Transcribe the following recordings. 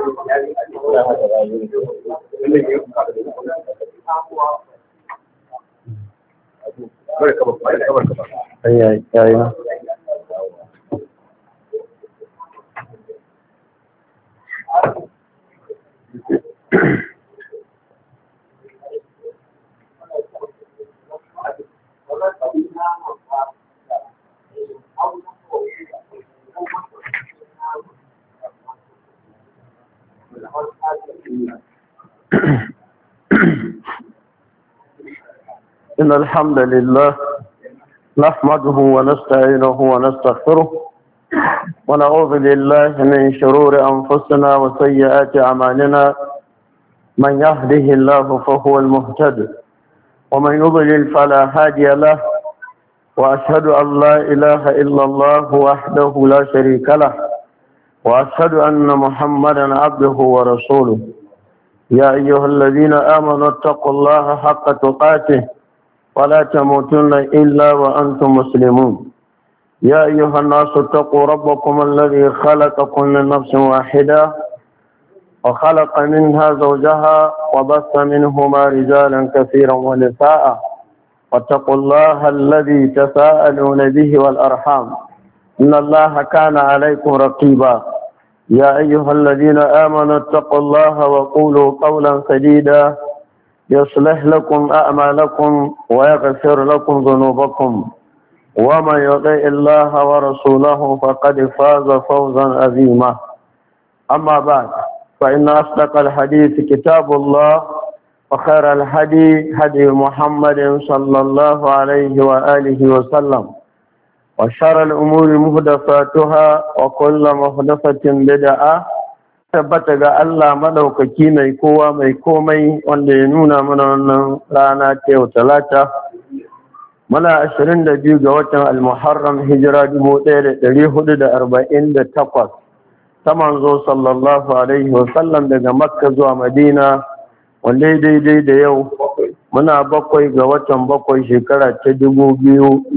إن الحمد لله نحمده ونستعينه ونستغفره ونعوذ بالله من شرور أنفسنا وسيئات أعمالنا من يهده الله فهو المهتد ومن يضلل فلا هادي له وأشهد أن لا إله إلا الله وحده لا شريك له وأشهد أن محمدا عبده ورسوله يا أيها الذين آمنوا اتقوا الله حق تقاته ولا تموتن إلا وأنتم مسلمون يا أيها الناس اتقوا ربكم الذي خلقكم من نفس واحدة وخلق منها زوجها وبث منهما رجالا كثيرا ونساء واتقوا الله الذي تساءلون به والأرحام إن الله كان عليكم رقيبا يا أيها الذين آمنوا اتقوا الله وقولوا قولا سديدا يصلح لكم أعمالكم ويغفر لكم ذنوبكم ومن يطع الله ورسوله فقد فاز فوزا عظيما أما بعد فإن أصدق الحديث كتاب الله وخير الهدي هدي محمد صلى الله عليه وآله وسلم وشر الأمور محدثاتها وكل محدثة بدعة tabbata ga Allah madaukaki mai kowa mai komai wanda ya nuna mana wannan rana ta yau talata muna 22 ga watan al-Muharram hijira 1448 ta manzo sallallahu alaihi wasallam daga Makka zuwa Madina wanda daidai da yau muna 7 ga watan 7 shekara ta 2026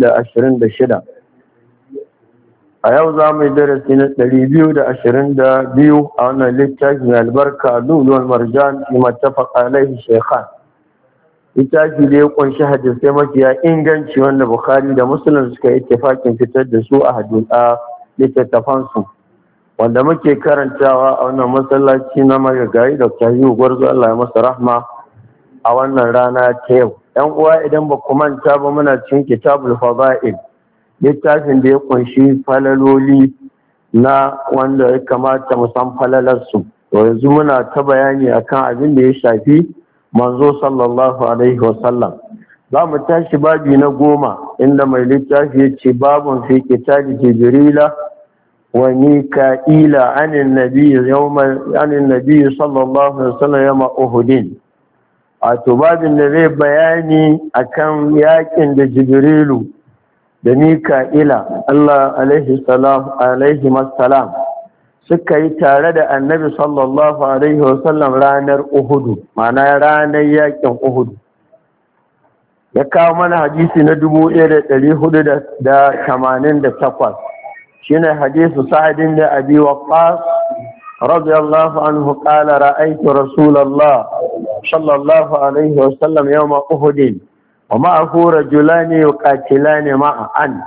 a yau za mu yi darasi na 222 a wannan littafin albarka lulluwar marjan fi mattafaq alaihi shaykhan littafi da ya kunshi hadisai mafiya inganci wanda Bukhari da Muslim suka yi ittifakin fitar da su a littattafansu wanda muke karantawa a wannan masallaci na marigayi Dr. Yu Gwarzo Allah ya masa rahma a wannan rana ta yau. ‘Yan uwa idan ba ku manta ba muna cikin kitabul fada'il littafin da ya kunshi falaloli na wanda ya kamata mu san falalarsu. To yanzu muna ta bayani akan abin da ya shafi manzo sallallahu alaihi wasallam. Za mu tashi babi na 10 inda mai littafi ya ce babun fi kitabi Jibrila wa Mika'ila anin nabi sallallahu alaihi wasallam yawma Uhudin. Wato babin da zai bayani akan yakin da Jibrilu da Mika'ila Allah alaihi salam suka yi tare da annabi sallallahu alaihi wasallam ranar Uhudu, ma'ana ranar yakin Uhudu. Ya kawo mana hadisi na 1488 shine hadisu Sa'adin da Abi Waqqas radiyallahu anhu qala ra'aytu Rasulullah sallallahu alaihi wasallam yawma Uhudin ومعه رجلان يقاتلان معا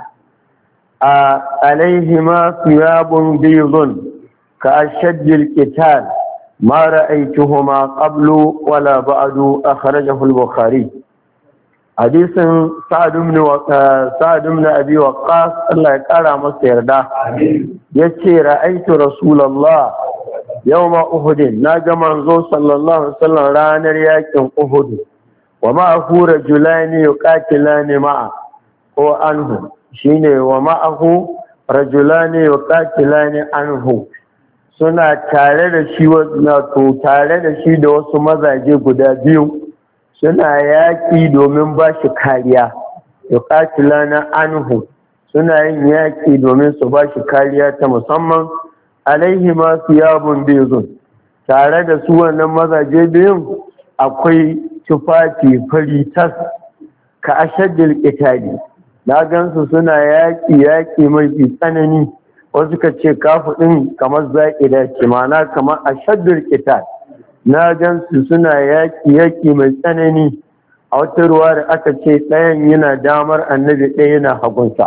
عليهما ثياب بيض كأشد القتال ما رأيتهما قبل ولا بعد أخرجه البخاري حديث سعد بن أبي وقاص الله يقرأ مصير ده يتي رأيت رسول الله يوم أحد ناجى منظور صلى الله عليه وسلم رانر ياكم أحد ومعه رجلان يقاتلان معه هو عنه شيني ومعه رجلان يقاتلان عنه suna tare da shi wato tare da shi da wasu mazaje guda biyu suna yaƙi domin ba shi kariya yuqatilana anhu suna yin yaƙi domin su ba shi kariya ta musamman alaihi ma thiyabun bizun tare da su wannan mazaje biyun akwai tufafi fari tas ka ashaddil qitali na gansu suna yaƙi mai tsanani wasu ka ce kafu ɗin kamar za'ida ce ma'ana kamar ashaddul qital na gansu suna yaƙi mai tsanani. A wata ruwa da aka ce ɗayan yana damar annabi ɗaya yana hagunsa.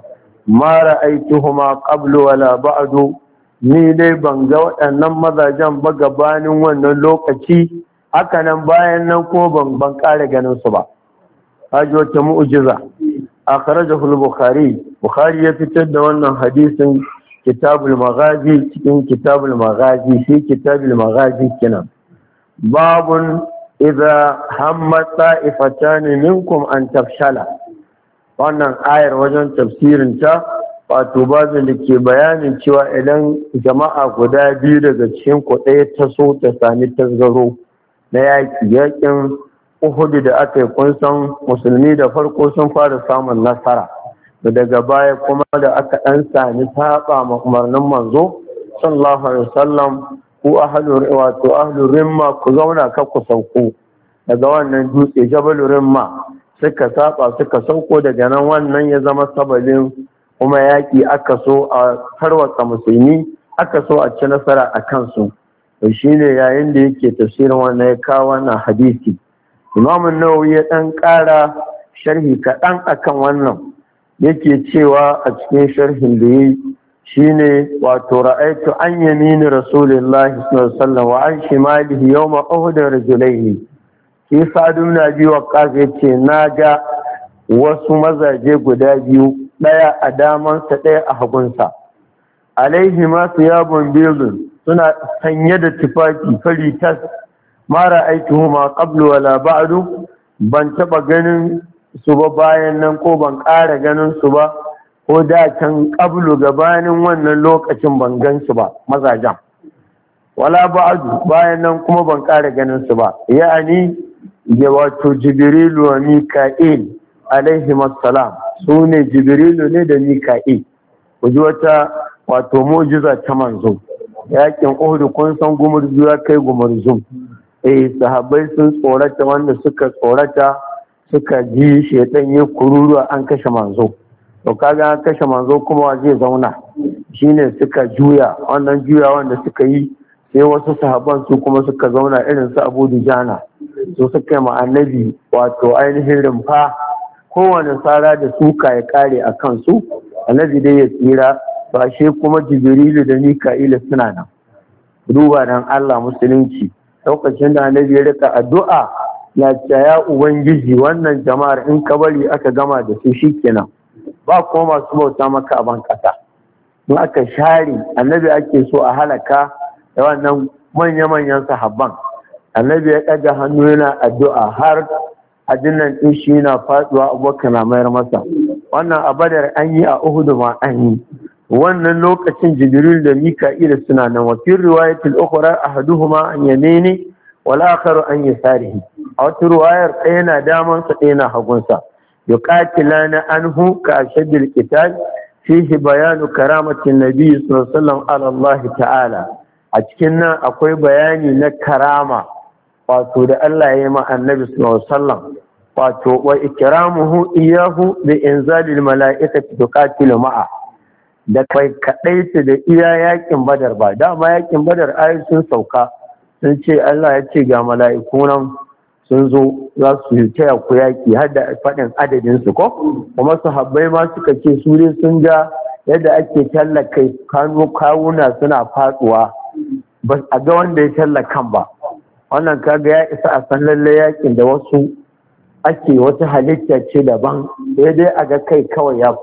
Ma ra'aytuhuma qablu wala ba'du, ni dai ban ga waɗannan mazajen ba gabanin wannan lokaci, haka nan bayan nan ko ban ƙara ganin su ba. Haji wata mu'jiza. Akhrajahu al-Bukhari ya fitar da wannan hadisin kitabul maghazi cikin kitabul maghazi shi kitabul maghazi kenan. Babun idza hamma ta'ifatan minkum an tafshala. Wannan ayar wajen tafsirin ta wato babin da ke bayanin cewa idan jama'a guda biyu daga cikin ku ɗaya ta so ta sami tasgaro na yakin Uhudu da aka yi kun san musulmi da farko sun fara samun nasara, da daga baya kuma da aka ɗan sami saba ma umarnin manzo sallallahu alaihi wasallam ku ahlu rimma ku zauna ka ku sauko daga wannan dutse jabalu rimma, suka saba suka sauko daga nan, wannan ya zama sabalin kuma yaƙi aka so a tarwatsa musulmi, aka so a ci nasara a kansu. To shine yayin da yake tafsirin wannan ya kawo wannan hadisi. Imam Nawawi ya ɗan ƙara sharhi kaɗan akan wannan, yake cewa a cikin sharhin da yi shine wato ra'aitu an yamini rasulillahi sallallahu alaihi wasallam wa an shimalihi yawma uhud rajulaini. Shi Sa'd ibn Abi Waqqas yace naga wasu mazaje guda biyu, ɗaya a damansa ɗaya a hagunsa. Alaihi ma thiyabun bidun, suna sanye da tufafi fari tas. Mara aituhuma qablu wala ba'du, ban taba ganin su ba bayan nan ko ban ƙara ganin su ba, ko da can qablu gabanin wannan lokacin ban gan su ba mazajen, wala ba'du bayan nan kuma ban ƙara ganin su ba. Ya'ani ya wato Jibrilu wa Mika'il alaihi assalam, su ne Jibrilu ne da Mika'il. Ku ji wata wato mu'jiza ta manzo. Yakin Uhud kun san gumurzu ya kai gumurzu. Sahabbai sun tsorata, wanda suka tsorata suka ji shaitan ya kururuwa an kashe manzo. To kaga an kashe manzo kuma wa zai zauna, shine suka juya, wannan juya wanda suka yi sai wasu sahabban su kuma suka zauna irin su Abu Dujana, su suka yi ma annabi wato ainihin rumfa, kowane sara da suka ya kare a kansu, annabi dai ya tsira. Ba shi kuma Jibrilu da Mika'ila suna nan. Duba dan Allah musulunci, lokacin da annabi ya rika addu'a ya ce ya ubangiji wannan jama'ar in ka bari aka gama da su shikenan, ba kuma masu bauta maka a ban kasa. In aka share annabi ake so a halaka da wannan manya-manyan sahabban, annabi ya ɗaga hannu yana addu'a har ajinan ɗin shi yana faɗuwa, Abubakar na mayar masa. Wannan a Badar an yi, a Uhud ma an yi. Wannan lokacin Jibril da Mika'ila suna nan. Wa fi riwayatil ukhra ahaduhuma an yamini wal akharu an yasarihi. A wata riwayar ɗaya na daman sa ɗaya na hagun sa. Yuqatilana anhu ka ashaddil qital fihi bayanu karamatin nabiy sallallahu alaihi wasallam ala Allah ta'ala. A cikin nan akwai bayani na karama wato da Allah ya yi ma annabi sallallahu alaihi wasallam, wato wa ikramuhu iyahu bi inzalil mala'ikati tuqatilu ma'a, da kai kaɗaita da iya yakin Badar ba. Dama yakin Badar ayi sun sauka sun ce Allah ya ce ga mala'iku nan sun zo za su taya ku yaki, har da faɗin adadin su ko kuma sahabbai ma suka ce su ne sun ga yadda ake tallaka kawuna suna faduwa, ba a ga wanda ya tallakan ba. Wannan kaga ya isa a san lalle yakin da wasu ake wata halitta ce daban, sai dai a ga kai kawai ya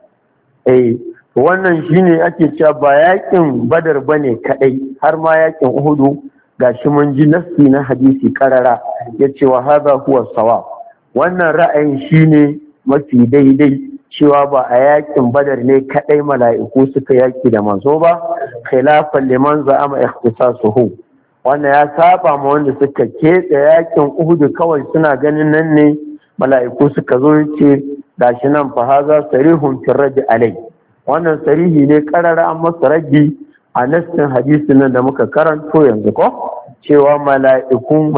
faɗi. Wannan shine ake cewa ba yakin Badar bane kadai, har ma yakin Uhudu gashi mun ji nassi na hadisi karara yace wa hadha huwa sawab. Wannan ra'ayin shine mafi daidai, cewa ba a yakin Badar ne kadai mala'iku suka yaki da manzo ba, khilafan liman za'ama ikhtisasuhu. Wannan ya saba ma wanda suka ketsa yakin Uhudu kawai suna ganin nan ne mala'iku suka zo, yace gashi nan fa hadha sarihun fi radd alai. Wannan sarihi ne karara an masa raddi a nassin hadisin nan da muka karanto yanzu ko, cewa mala'ikun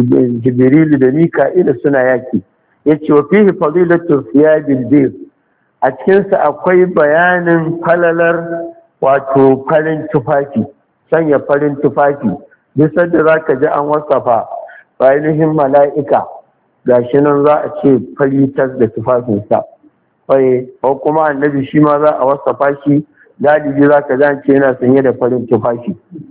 Jibril da Mika'ila suna yaki. Yace wa fihi fadilatu thiyabil bayt, a cikin sa akwai bayanin falalar wato farin tufafi, sanya farin tufafi. Duk sanda za ka ji an wasafa ainihin mala'ika gashi nan za a ce fari tas da tufafinsa. Ko kuma annabi shi ma za a wasafa shi galibi za ka ce yana sanye da farin tufafi.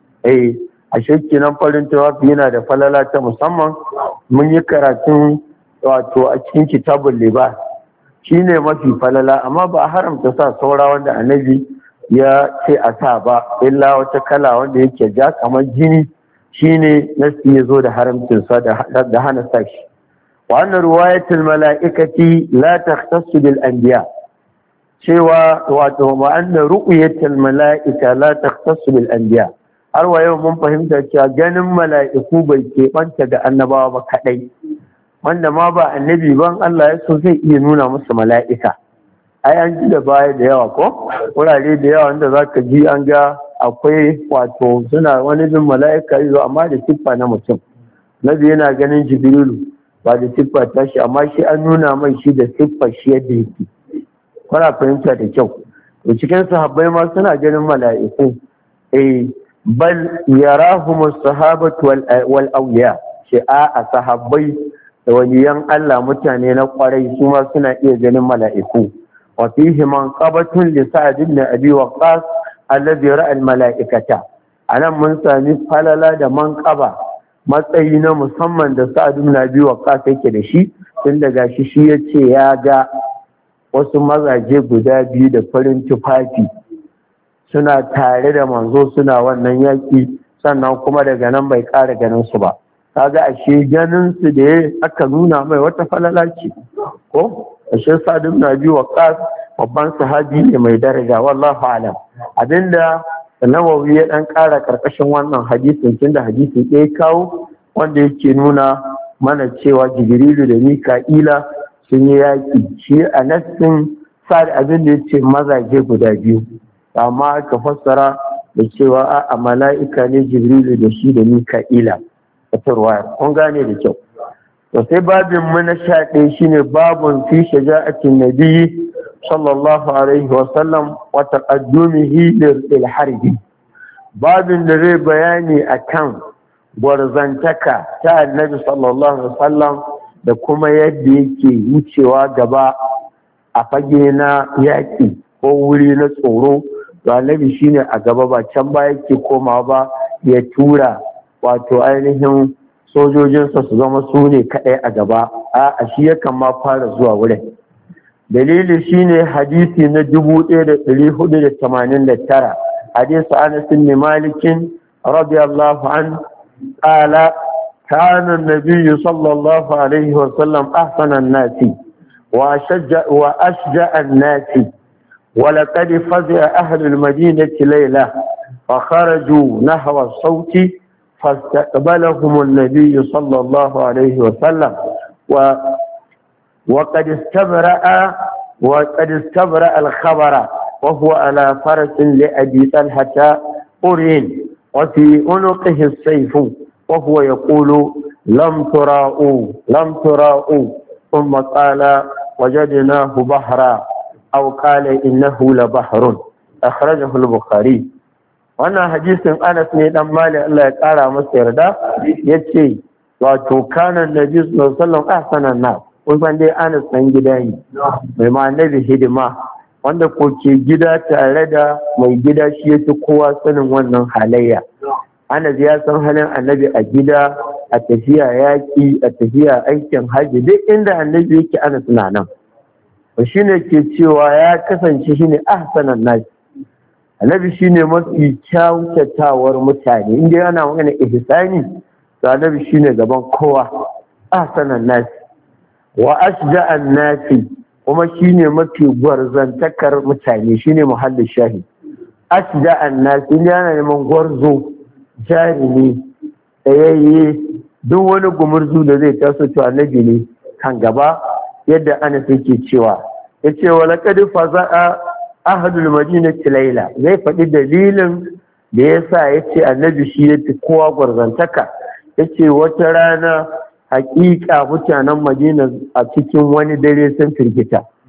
A shakki nan farin tufafi yana da falala ta musamman. Mun yi karatun wato a cikin kitabun libas, shi ne mafi falala, amma ba a haramta sa saura wanda annabi ya ce a sa ba, illa wata kala wanda yake ja kamar jini, shi ne nasi ya zo da haramcinsa da hana sa shi. wa anna ruwayatul mala'ikati la takhtassu bil anbiya, cewa wato wa anna ru'yatul mala'ika la takhtassu bil anbiya, har wa yau mun fahimta cewa ganin mala'iku bai keɓanta ga annabawa ba kaɗai, wanda ma ba annabi ban Allah ya so zai iya nuna musu mala'ika. Ai an ji da baya da yawa ko wurare da yawa wanda za ka ji an ga akwai wato suna wani bin mala'ika yi amma da siffa na mutum. Nabi yana ganin Jibrilu ba da siffa ta shi, amma shi an nuna mai shi da siffa shi yadda yake. Kuna fahimta da kyau. To cikin sahabbai ma suna ganin mala'iku. Bal yarahumus sahabatu wal awliya, shi a sahabbai da waliyan Allah mutane na kwarai su ma suna iya ganin mala'iku. wa fihi manqabatun li sa'd ibn abi waqqas alladhi ra'a al mala'ikata. Anan mun sami falala da manqaba, matsayi na musamman da sa'd ibn abi waqqas yake da shi, tun daga shi yace ya ga wasu mazaje guda biyu da farin tufafi suna tare da manzo suna wannan yaki, sannan kuma daga nan bai ƙara ganin su ba. Kaga ashe ganin su da aka nuna mai wata falala ce ko ashe Sa'd ibn Abi Waqqas babban sahabi ne mai daraja, wallahu alam. Abinda Nawawi ya dan ƙara karkashin wannan hadisin, tunda hadisi ɗaya kawo wanda yake nuna mana cewa Jibrilu da Mika'ila sun yi yaki. Shi a nassin Sa'd abin da yace mazaje guda biyu, amma aka fassara da cewa a mala'ika ne Jibrilu da shi da Mika'ila. Kun gane da kyau. To sai babin mu na 11 shine babun fi shaja'atin nabi sallallahu alaihi wa sallam wa taqaddumihi lil harbi. Babin da zai bayani akan gwarzantaka ta annabi sallallahu alaihi wa sallam da kuma yadda yake wucewa gaba a fage na yaƙi ko wuri na tsoro. To annabi shine a gaba, ba can ba yake komawa ba ya tura wato ainihin sojojinsa su zama su ne kaɗai a gaba, a shi yakan ma fara zuwa wurin. Dalili shine hadisi na 1489, hadisi Anas bin Malik radiyallahu an qala kana an-nabiy sallallahu alaihi wa sallam ahsana an-nasi wa ashja'a an-nasi wa laqad fazi'a ahli al-madinati layla fa kharaju nahwa as-sawti فاستقبلهم النبي صلى الله عليه وسلم وقد استبرأ الخبر وهو على فرس لأبي طلحة قرين وفي عنقه السيف وهو يقول لم تراءوا ثم قال وجدناه بحرا أو قال إنه لبحر أخرجه البخاري. Wannan hadisin Anas ne dan Malik, Allah ya kara masa yarda, yace wato kana Nabi sallallahu alaihi wasallam ahsanan nas. Kun dai Anas dan gida ne mai ma Nabi hidima, wanda ko ke gida tare da mai gida shi yake kowa sanin wannan halayya. Anas ya san halin Annabi a gida, a tafiya yaki, a tafiya aikin haji, duk inda Annabi yake Anas na nan. To shine ke cewa ya kasance shine ahsanan nas. Annabi shine mafi kyautatawar mutane, inda yana magana ihsani, to Annabi shine gaban kowa. Ahsanan nas wa ashja'an nas, kuma shine mafi gwarzantakar mutane, shine muhallin shahi. Ashja'an nas inda yana neman gwarzo, jarumi, tsayayye, duk wani gumurzu da zai taso to Annabi ne kan gaba, yadda Anas yake cewa yace wa laqad faza'a ahadul madinati laila, zai faɗi dalilin da yasa yace Annabi shi yafi kowa gwarzantaka. Yace wata rana hakika mutanen Madina a cikin wani dare sun firgita,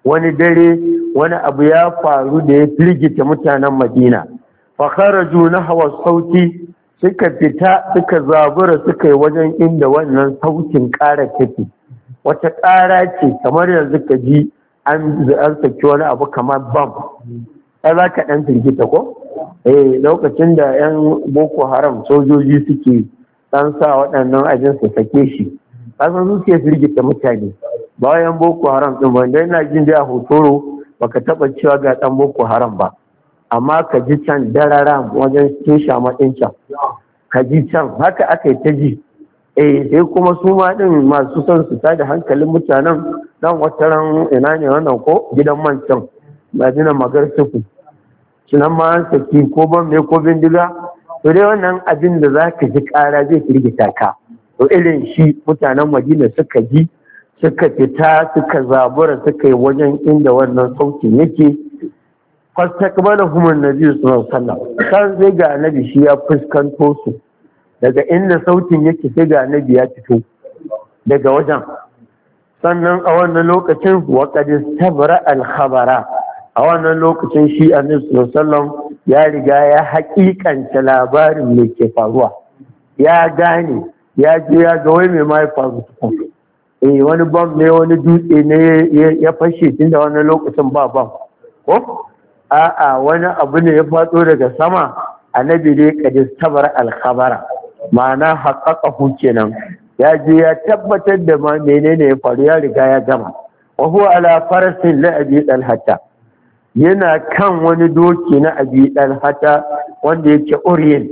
wani dare wani abu ya faru da ya firgita mutanen Madina fa kharaju nahwa sauti suka fita suka zabura suka yi wajen inda wannan sautin ƙara take wata ƙara ce kamar yanzu ka ji an saki wani abu kamar bam ai za ka ɗan firgita ko lokacin da 'yan boko haram sojoji suke ɗan sa waɗannan ajin su sake shi kasan su suke firgita mutane bayan boko haram ɗin ba dai na jin da hotoro baka taɓa cewa ga ɗan boko haram ba amma ka ji can darara wajen cikin shamaɗin can ka ji can haka aka yi ta ji sai kuma su ma ɗin masu son su tada hankalin mutanen dan wata ran ina ne wannan ko gidan man can madina magar suku sunan ma an saki ko ban me ko bindiga to dai wannan abin da za ka ji ƙara zai firgita ka to irin shi mutanen Madina suka ji suka fita suka zabura suka yi wajen inda wannan sautin yake fastaqbalahum an-nabi sallallahu alaihi wasallam kan sai ga annabi shi ya fuskanto su daga inda sautin yake sai ga annabi ya fito daga wajen sannan a wannan lokacin wa qad istabra al-khabara a wannan lokacin shi annabi sallallahu alaihi wasallam ya riga ya haƙiƙanta labarin me ke faruwa ya gane ya je ya ga wai me ma ya faru tukun wani bam ne wani dutse ne ya fashe tunda wannan lokacin ba bam ko a'a wani abu ne ya faɗo daga sama annabi dai kadis tabar alkhabara ma'ana haqqaqahu kenan ya je ya tabbatar da ma menene ya faru ya riga ya gama wa huwa ala farasin la abi dalhata yana kan wani doki na abi dalhata wanda yake oriyen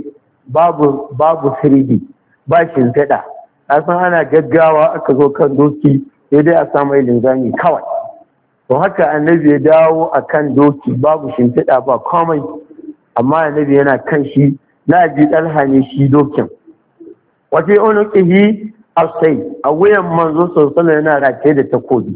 babu firidi ba shimfiɗa san ana gaggawa aka zo kan doki sai dai a samu linzami kawai to haka annabi ya dawo a kan doki babu shimfiɗa ba komai amma annabi yana kan shi na abi dalha ne shi dokin wata unuqihi asai a wuyan manzo sallallahu yana rataye da takobi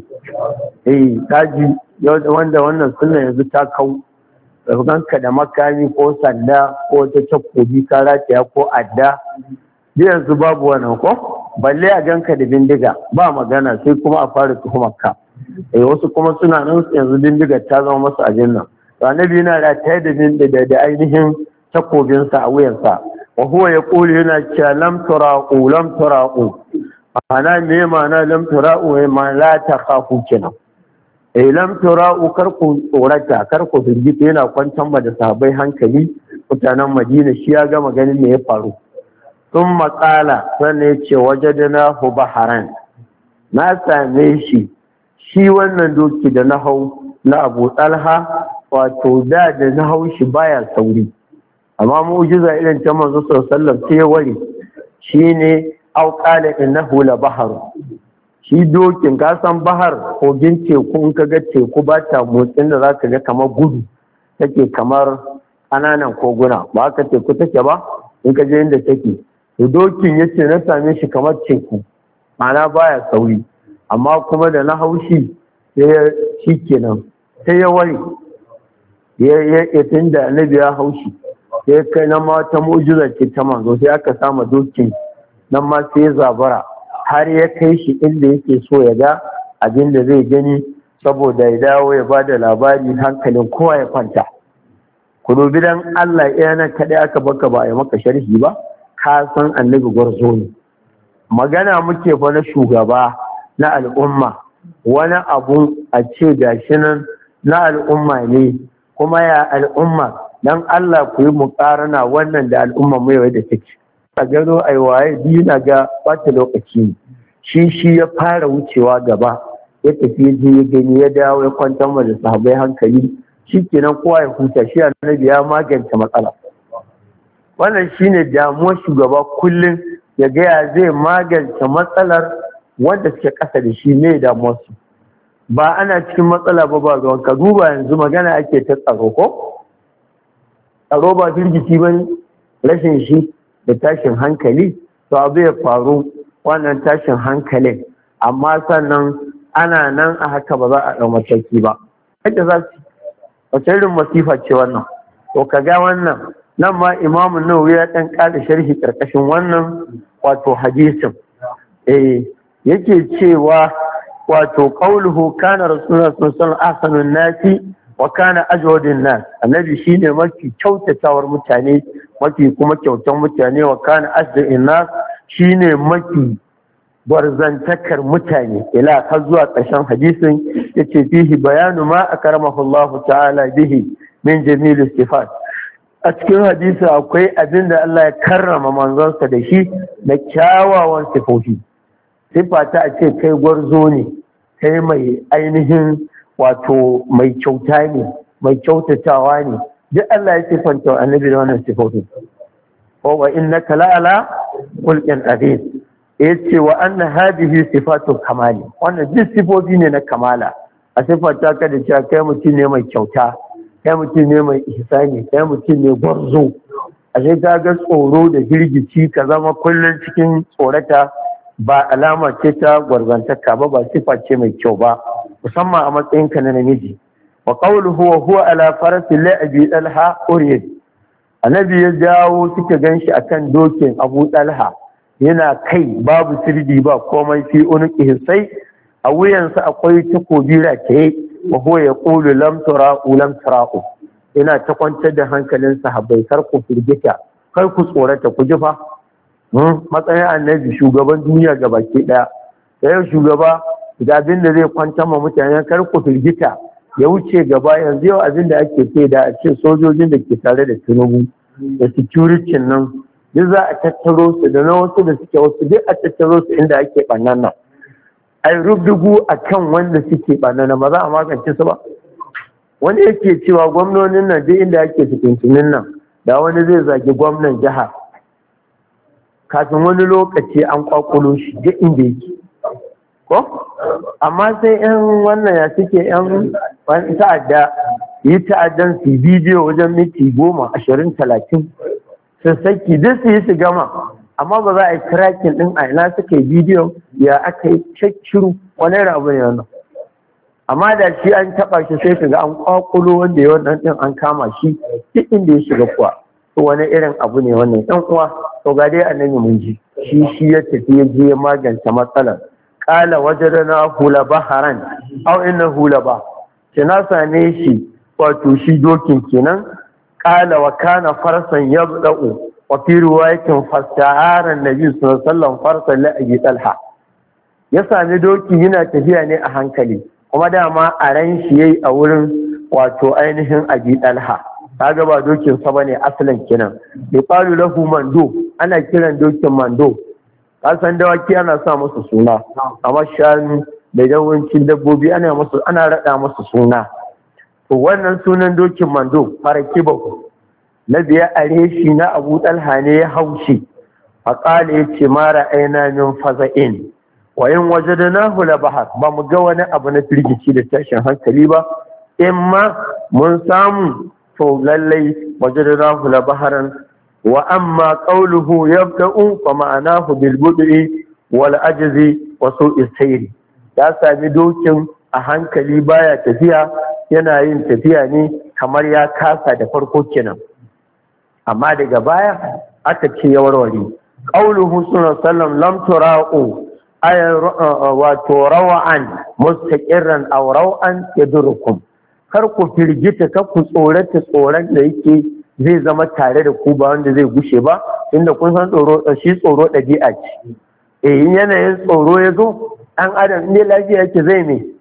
kaji wanda wannan sunna yanzu ta kau ganka da makami ko sanda ko ta takobi ka rataya ko adda yanzu babu wannan ko balle a ganka da bindiga ba magana sai kuma a fara tuhumarka wasu kuma suna nan yanzu bindiga ta zama masu ajinna to annabi yana rataye da ainihin takobinsa a wuyansa wa huwa yaqulu yana cewa lam turaqu ma'ana me ma'ana lam turaqu ma la takhafu kenan lam turaqu karku tsorata karku firgita yana kwantar da sahabbai hankali mutanen Madina shi ya gama ganin me ya faru sun matsala sannan ya ce wajadana hu baharan na same shi wannan doki da na hau na Abu Talha wato da na hau shi baya sauri amma mu'jiza irin ta manzo sallallahu alaihi wasallam sai ya ware shine au qala innahu la bahar shi dokin ka san bahar kogin teku in kaga teku ba ta motsin da zaka ga kamar gudu take kamar ƙananan koguna ba haka teku take ba in ka je inda take to dokin yace na same shi kamar teku ma'ana baya sauri amma kuma da na haushi sai shi kenan sai ya ware ya tunda annabi ya haushi sai kai nan ma ta mu'jiza ce ta manzo sai aka sama dokin nan ma sai ya zabara har ya kai shi inda yake so ya ga abin da zai gani saboda ya dawo ya ba da labari hankalin kowa ya kwanta ku dubi dan Allah iya nan kaɗai aka baka ba a yi maka sharhi ba ka san annabi gwarzo ne magana muke fa na shugaba na al'umma wani abu a ce gashi nan na al'umma ne kuma ya al'umma dan Allah ku yi muƙarana wannan da al'umma mai da take a gano ai waye biyu na ga bata lokaci shi ya fara wucewa gaba ya tafi je ya gani ya dawo ya kwantar ma da sahabbai hankali shikenan kowa ya huta shi annabi ya magance matsala wannan shine damuwar shugaba kullum ya gaya zai magance matsalar wanda suke ƙasa da shi ne damuwar su ba ana cikin matsala ba zuwa ka duba yanzu magana ake ta tsaro ko tsaro ba firgici ba ne rashin shi da tashin hankali to abu ya faru wannan tashin hankalin amma sannan ana nan a haka ba za a ɗau mataki ba yadda za su wace irin masifa ce wannan to ka ga wannan nan ma imamu nawawi ya ɗan ƙara sharhi ƙarƙashin wannan wato hadisin yake cewa wato qauluhu kana rasulullah sallallahu alaihi wasallam ahsanun nasi wa kana ajwadun nas, annabi shine mafi kyautatawar mutane, mafi kuma kyautan mutane, wa kana asdaqin nas, shine mafi barzantakar mutane, ila har zuwa ƙarshen hadisin yace fihi bayanu ma akramahu Allah ta'ala bihi min jamil sifat. A cikin hadisi akwai abin da Allah ya karrama manzonsa da shi na kyawawan sifofi. Sifa ta a ce kai gwarzo ne, kai mai ainihin wato mai kyauta ne, mai kyautatawa ne, duk Allah ya sifanta annabi da wannan sifofi. Wa innaka la'ala khulqin azim. Yace wa anna hadhihi sifatu kamali, wannan duk sifofi ne na kamala. A sifata ka da cewa kai mutum ne mai kyauta, kai mutum ne mai ihsani, kai mutum ne gwarzo. Ashe ka ga tsoro da girgici ka zama kullum cikin tsorata ba alama ce ta gwarzantaka ba, ba sifa ce mai kyau ba, musamman a matsayinka na namiji. Wa qawluhu wa huwa ala farasi la'abi dalha urid, annabi ya jawo suka ganshi akan dokin Abu Dalha, yana kai babu sirdi ba komai, fi unuqihi sai a wuyansa akwai takobi rataye, wa huwa yaqulu lam tura'u lam tura'u, yana ta kwantar da hankalin sahabbai, kar ku firgita, kar ku tsorata, ku ji fa matsayin annabi shugaban duniya gabaki daya. Da yau shugaba da abin da zai kwantar ma mutane, kar ku firgita, ya wuce gaba. Yanzu yau abin da ake ce da a ce sojojin da ke tare da Tinubu da security nan duk za a tattaro su, da na wasu da suke wasu duk a tattaro su inda ake ɓannan nan, ai rubdugu a kan wanda suke ɓannan ba za a magance su ba. Wani yake cewa gwamnonin nan duk inda ake fitintunin nan, da wani zai zagi gwamnan jiha, kafin wani lokaci an kwakulo shi duk inda yake ko. Amma sai yan wannan ya suke yan ta'adda yi ta'addan su bidiyo wajen miti 10, 20, 30 su saki duk su yi su gama, amma ba za a yi tracking din a ina suka yi bidiyo ya aka yi cacciru, wani rabu ne wannan. Amma da shi an taba shi sai ka ga an kwakulo wanda ya wannan din an kama shi duk inda ya shiga kuwa. To wani irin abu ne wannan ɗan uwa. To ga dai annabi mun ji shi ya tafi ya je ya magance matsalar. Qala wajadna hula baharan aw inna hula ba, ce na same shi wato shi dokin kenan. Qala wa kana farsan yabda'u wa fi riwayatin fasta'ara annabi sallallahu alaihi wasallam farsan la abi talha, ya sami doki yana tafiya ne a hankali, kuma dama a ran shi yayi a wurin wato ainihin abi talha. Kaga ba dokin sa bane asalin kenan. Bi qalu lahu mando, ana kiran dokin mando. Kasan dawaki ana sa musu suna, amma shanu da yawancin dabbobi ana rada musu suna. To wannan sunan dokin mando farakibahu, na biya areshi na Abu Talha ne ya haushi. A qala yace ma ra'ayna min faza'in wa in wajadnahu la bahar, ba mu ga wani abu na firgici da tashin hankali ba, in ma mun samu to lallai wajadnahu la baharan. Wa amma qawluhu yabda'u fa ma'anahu bil bud'i wal ajzi wa su'i sayri, ya sami dokin a hankali baya tafiya, yana yin tafiya ne kamar ya kasa da farko kenan, amma daga baya aka ce ya warware. Qawluhu sallallahu lam tura'u ay wato raw'an mustaqirran aw raw'an yadurukum, kar ku firgita, kar ku tsorata tsoron da yake zai zama tare da ku, ba wanda zai gushe ba, inda kun san tsoro ɗabi'a ce. Yanayin tsoro ya zo ɗan adam ne lafiya yake zai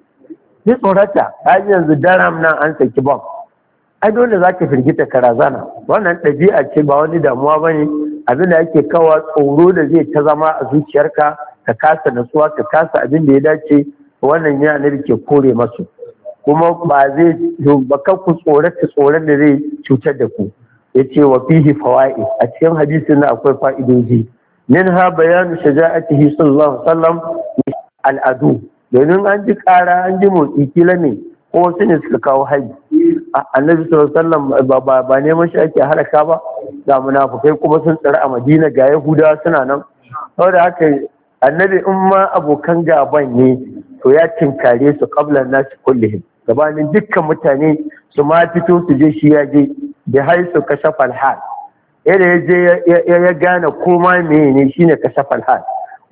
tsorata. Kaji yanzu daram nan an saki bom, ai dole za ka firgita ka razana, wannan ɗabi'a ce ba wani damuwa ba ne. Abin da ake kawa tsoro da zai ta zama a zuciyarka, ka kasa natsuwa, ka kasa abin da ya dace, wannan yana da ke kore masu, kuma ba zai ba ku tsorata tsoron da zai cutar da ku. Yace wa fihi fawaid, a cikin hadisin nan akwai fa'idoji. Minha bayanu shaja'atihi sallallahu alaihi wasallam al'adu, domin an ji ƙara an ji motsi kila ne ko wasu ne suka kawo hari. Annabi sallallahu alaihi wasallam ba neman shi ake halaka ba, ga munafukai kuma sun tsara a Madina, ga Yahudawa suna nan. Saboda haka annabi in ma abokan gaban ne to ya tinkare su qabla nasi kullihim, gabanin dukkan mutane su ma fito su je shi ya je, da haisu kashafal hal, yadda ya je ya gane koma mene shine kashafal hal.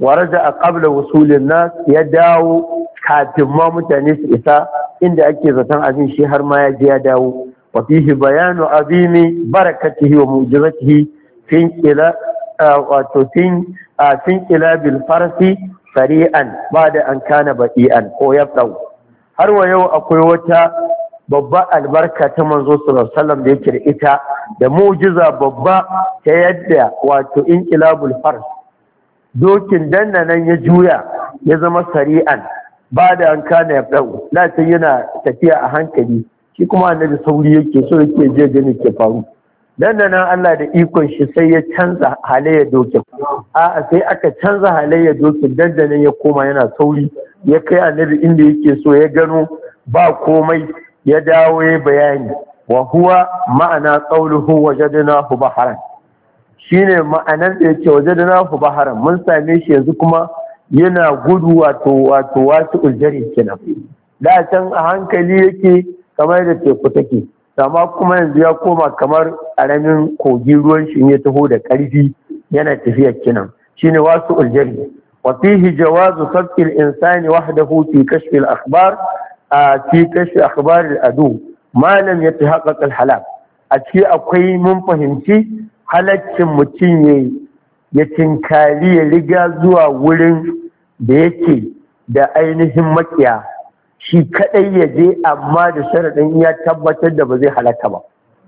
waraja qabla wusulin nas ya dawo kafin ma mutane su isa inda ake zaton abin shi har ma ya je ya dawo wa fihi bayanu azimi barakatihi wa mu'jizatihi fin ila wato fin ila bil farsi sari'an ba'da an kana badi'an ko yafdau har wa yau akwai wata babba albarka ta manzo sallallahu alaihi wasallam da yake da ita da mu'jiza babba ta yadda wato inqilabul fars dokin dannanan ya juya ya zama sari'an ba da an kana ya ɗau latin yana tafiya a hankali shi kuma annabi sauri yake so yake je gani ke faru dannanan Allah da ikon shi sai ya canza halayyar dokin a'a sai aka canza halayyar dokin dandanan ya koma yana sauri ya kai annabi inda yake so ya gano ba komai ya dawo ya bayani wa huwa ma'ana qawluhu wajadnahu baharan shine ma'anar da yake wajadnahu baharan mun same shi yanzu kuma yana gudu wato uljari kenan da can a hankali yake kamar da teku take amma kuma yanzu ya koma kamar ƙaramin kogi ruwan shi ya taho da ƙarfi yana tafiya kenan shine wasu uljari wa fihi jawazu sabqi al-insani wahdahu fi kashf al-akhbar fi kashf akhbar al-adu ma lam yatahaqqaq al-halal a ciki akwai mun fahimci halaccin mutum ya tinkari ya riga zuwa wurin da yake da ainihin makiya shi kadai ya je amma da sharaɗin ya tabbatar da ba zai halaka ba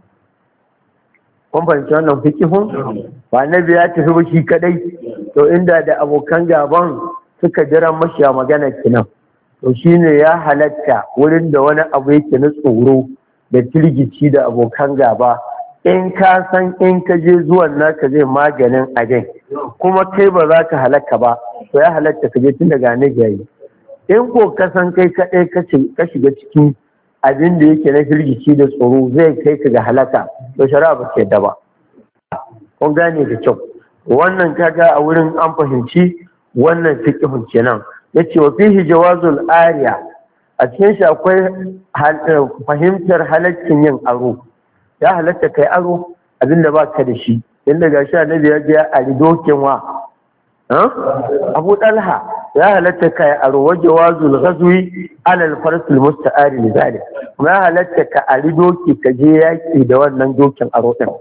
kun fahimci wannan fikihun ba na ya tafi ba shi kadai to inda da abokan gaban suka jira mashi a magana kinan to shine ya halatta wurin da wani abu yake na tsoro da firgici da abokan gaba in ka san in ka je zuwan naka zai maganin abin kuma kai ba za ka halaka ba to ya halatta ka je tun daga yayi in ko ka san kai kaɗai ka shiga cikin abin da yake na firgici da tsoro zai kai ka ga halaka to shari'a ba ke da ba kun gane da kyau wannan kaga a wurin an fahimci wannan fiqhun kenan yace wa fihi jawazul ariya a cikin shi akwai fahimtar halaccin yin aro ya halatta kai aro abinda ba ka da shi inda gashi annabi ya je a dokin wa Abu Talha ya halatta kai aro waje wazul ghazwi ala al-fars al-musta'ari lidalik kuma ya halatta ka ari doki ka je yaki da wannan dokin aro din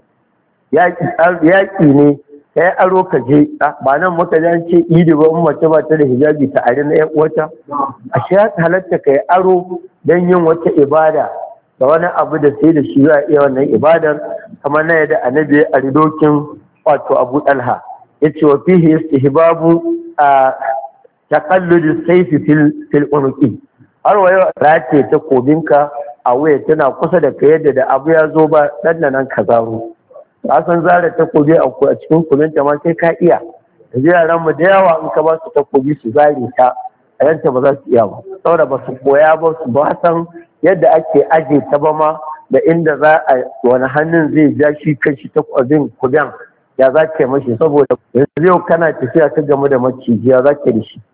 yaki ne kai aro ka je ba nan muka ji ce idi ba mace ba ta da hijabi ta ari na uwata ashe ya halatta kai aro dan yin wata ibada da wani abu da sai da shi za a iya wannan ibadar kamar na yadda annabi a ridokin wato Abu Talha yace wa fihi istihbabu a taqallud sayfi fil unuqi har wayo race ta kobinka a waya tana kusa da kai yadda da abu ya zo ba dan nan ka zaro ka san zara takobi a cikin kubinta ma sai ka iya da yaran mu da yawa in ka ba su takobi su zare ta a yanta ba za su iya ba saboda ba su koya ba su ba san yadda ake aje ta ba ma da inda za a wani hannun zai ja shi kanshi ta kwazin kudan ya za ke mashi saboda yanzu yau kana tafiya ta game da maciji ya za ke da shi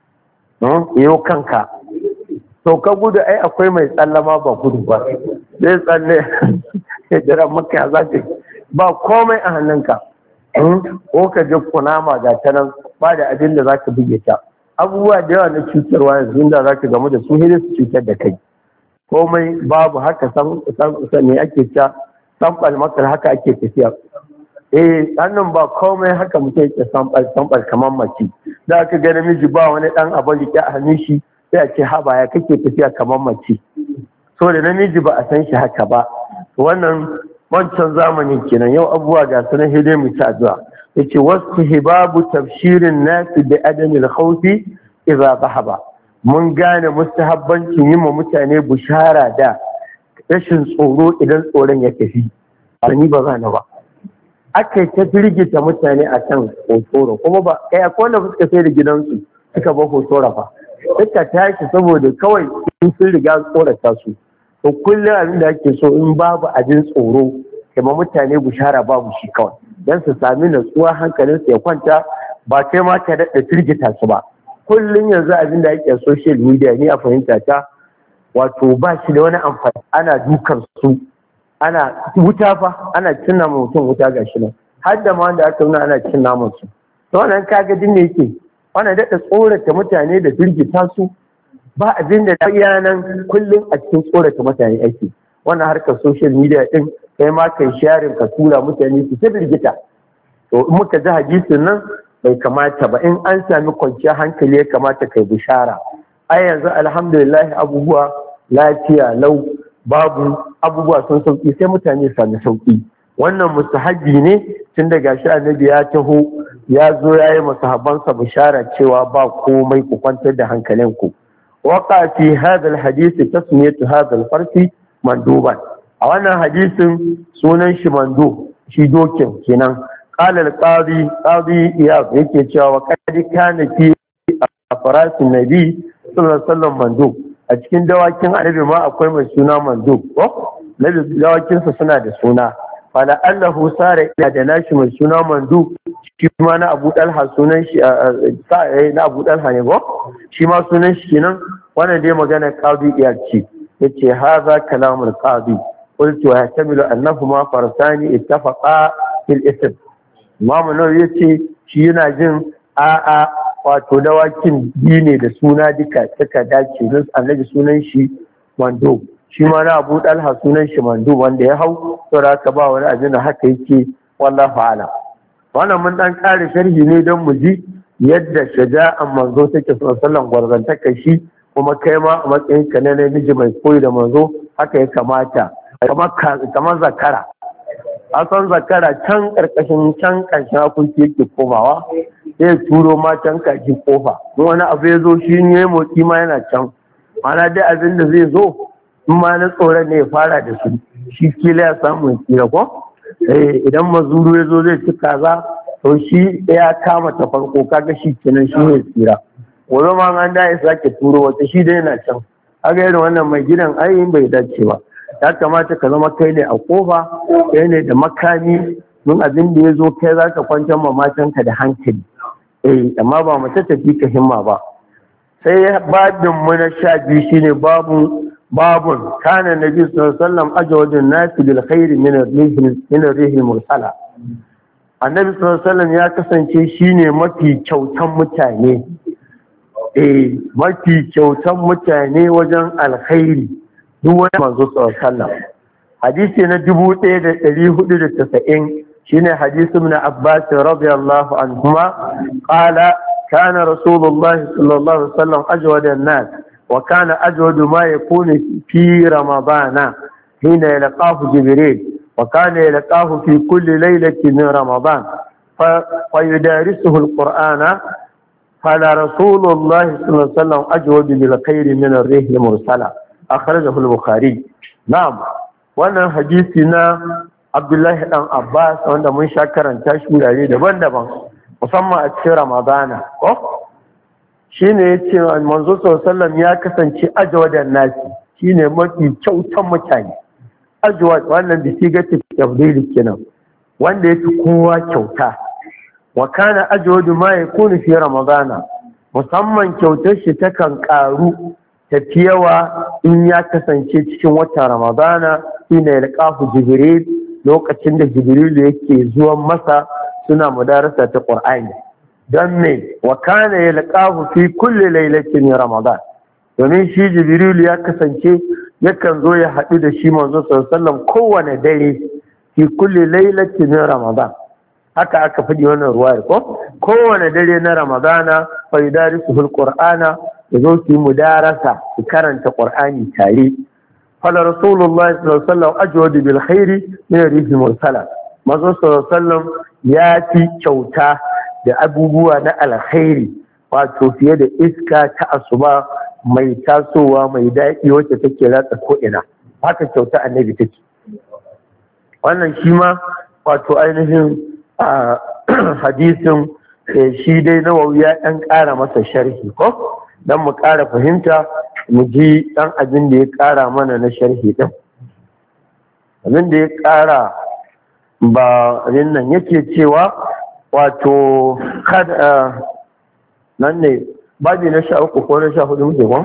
yau kanka to ka gudu ai akwai mai tsallama ba gudu ba zai tsalle ya jira maka ya za ke ba komai a hannunka ko ka je kunama ga ta nan ba da abin da za ka buge ta abubuwa da yawa na cutarwa yanzu inda za ka gamu da su hidin su cutar da kai komai babu haka san ne ake ta samɓal makar haka ake tafiya hannun ba komai haka mutum yake samɓal kamar mace da aka ga namiji ba wani ɗan abin rike a hannun shi sai a ce haba ya kake tafiya kamar mace so da namiji ba a san shi haka ba wannan wancan zamanin kenan yau abubuwa ga sunan hidai mu ta addu'a yace wasu hibabu tafshirin nasi bi adamil khawfi idza dhahaba mun gane mustahabbancin yin wa mutane bushara da rashin tsoro idan tsoron ya tafi ni ba za na ba aka yi ta firgita mutane a kan hotoro kuma ba kai akwai wanda suka sai da gidansu suka ba hotoro fa suka tashi saboda kawai sun riga tsorata su to kullum abin da ake so in babu abin tsoro kuma mutane bushara babu shi kawai dan su sami natsuwa hankalinsu ya kwanta ba kai ma ka daɗa firgita su ba kullum yanzu abin da ake social media ni a fahimta ta wato ba shi da wani amfani ana dukan su ana wuta fa ana cinna mutum wuta ga shi nan har da ma wanda aka nuna ana cinna musu to wannan kaga din ne yake wannan daɗa tsorata mutane da firgita su, ba abin da yanan kullum a cikin tsorata mutane ake. Wannan harkar social media din kai ma kai sharing ka tura mutane su ta firgita. To in muka ji hadisin nan bai kamata ba, in an sami kwanciyar hankali ya kamata kai bishara. Ai yanzu alhamdulillah abubuwa lafiya lau, babu abubuwa sun sauki, sai mutane sami sauki. Wannan mustahabbi ne, tun daga shi annabi ya taho ya zo ya yi masahabansa bishara cewa ba komai, ku kwantar da hankalinku. Waka fi hadal hadisi tasmiyatu hadal farsi manduban. A wannan hadisin sunan shi mando, shi dokin kenan. قال القاضي قاضي إياب yake cewa wa kadi kana fi farasin nabi sallallahu alaihi wasallam mando. A cikin dawakin annabi ma akwai mai suna mando ko dawakin sa suna da suna. Fala allahu sara ila da nashi mai suna mando, shi ma na Abu Dalha sunan shi na Abu Dalha ne ko shi ma sunan shi kenan. Wannan dai magana qadi Iyab ce, yace hadha kalamul qadi. قلت ويحتمل أنهما فرسان اتفقا في الاسم. Imamu Nawawi ya ce shi yana jin a'a, wato dawakin biyu ne da suna duka suka dace, don annabi sunan shi mando, shi ma na Abu Dalha sunan shi mando wanda ya hau, saboda haka ba wani abin da haka yake, wallahu a'lam. Wannan mun dan kare sharhi ne don mu ji yadda shaja'an manzo take sallan gwarzantaka shi, kuma kai ma a matsayin ka na namiji mai koyi da manzo haka ya kamata, kamar zakara. A san zakara can ƙarshen akunci yake komawa, sai turo ma can kaji kofa, in wani abu ya zo shi ne motsi ma yana can, mana dai abin da zai zo in ma na tsoron ne ya fara da su, shi kila ya samu tsira ko idan mazuru ya zo zai ci kaza, to shi ya kama ta farko, kaga shi kenan shi ne tsira. Wani ma an da ya sake turo wata, shi dai yana can. Kaga irin wannan mai gidan ayin bai dace ba. Ya kamata ka zama kai ne a kofa, kai ne da makami, mun abin da ya zo kai za ka kwantar ma matanka da hankali, amma ba mace tafi ka himma ba. Sai babin mu na 12 shine babun kana nabi sallallahu alaihi wasallam ajwadun nasi bil khairi min ar-rihil mursala. Annabi sallallahu alaihi wasallam ya kasance shine mafi kyautan mutane, mafi kyautan mutane wajen alkhairi duk wani manzo sallallahu. Hadisi na 1490 shine hadisi ibn Abbas radiyallahu anhuma qala kana rasulullah sallallahu alaihi wasallam ajwada an-nas wa kana ajwadu ma yakunu fi ramadana hina yalqahu jibril wa kana yalqahu fi kulli laylatin min ramadan fa yudarisuhu al-qur'ana qala rasulullah sallallahu alaihi wasallam ajwadu bil khairi min ar-rih al-mursala akhrajahu al-bukhari. Na'am, wannan hadisi na Abdullahi dan Abbas wanda mun sha karanta shi wurare daban-daban musamman a cikin Ramadana ko shine yace manzo sallallahu ya kasance ajwadan nasi, shine mafi kyautan mutane. Ajwad wannan da siga ta tabdil kenan, wanda yake kowa kyauta. Wa kana ajwadu ma yakunu fi Ramadana, musamman kyautar shi takan karu tafiyawa in ya kasance cikin watan Ramadana, shine yalqahu Jibril, lokacin da Jibril yake zuwan masa suna mudarasa ta Qur'ani. Don me? Wa kana yalqahu fi kulli lailatin min Ramadan, domin shi Jibril ya kasance yakan zo ya haɗu da shi manzo sallallahu alaihi wasallam kowane dare fi kulli lailatin min Ramadan. Haka aka faɗi wannan ruwayar ko kowane dare na Ramadana fa yudarisuhul Qur'ana, ya zo su yi mudarasa su karanta Qur'ani tare. Fala Rasulullah sallallahu alaihi wasallam ajwadu bil khairi min rihil mursala. Manzo sallallahu alaihi wasallam ya fi kyauta da abubuwa na alkhairi, wato fiye da iska ta asuba mai tasowa mai daɗi wacce take ratsa ko ina. Haka kyauta annabi take. Wannan shi ma wato ainihin hadisin shi dai Nawawi ya ɗan ƙara masa sharhi ko dan mu ƙara fahimta, mu ji ɗan abin da ya ƙara mana na sharhi ɗin. Abin da ya ƙara ba nan yake cewa wato kada nan ne babi na 13 ko na 14 muke ba?